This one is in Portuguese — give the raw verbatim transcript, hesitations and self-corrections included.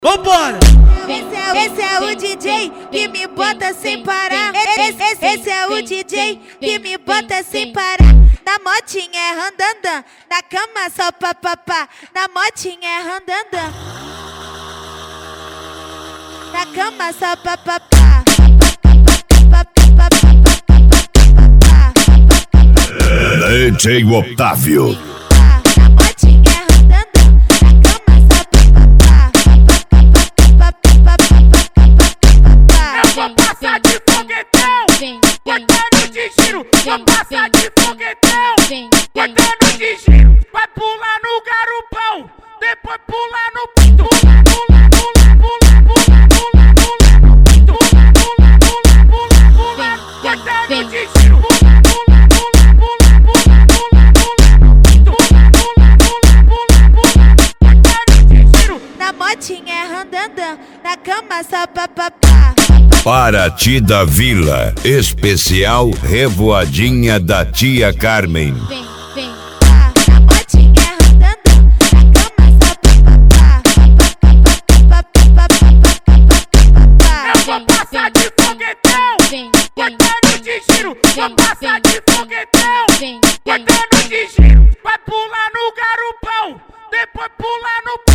Vambora! Esse é, esse é o D J que me bota sem parar. Esse, esse, esse é o D J que me bota sem parar. Na motinha é randandã, na cama só papapá. Na motinha é randandã, na cama só papapá. D J Otávio. Vou passar de foguetão, cortando de giro. Vai pular no garupão, depois pular no pinto. Pula, pula, pula, pula, pula, pula, pula no pinto. Pula, pula, pula, pula, cortando de giro. Pula, pula, pula, pula, pula, pula, pula no pinto. Pula, pula, pula, pula, cortando de giro. Na motinha é randandã, na cama só papapá. Paraty da Vila, especial Revoadinha da Tia Carmen. Vem, vem, pá. Na motinha é randandã, na cama só papapá. Eu vou passar de foguetão, cortando de giro. Vou passar de foguetão, cortando de giro. Vai pular no garupão, depois pular no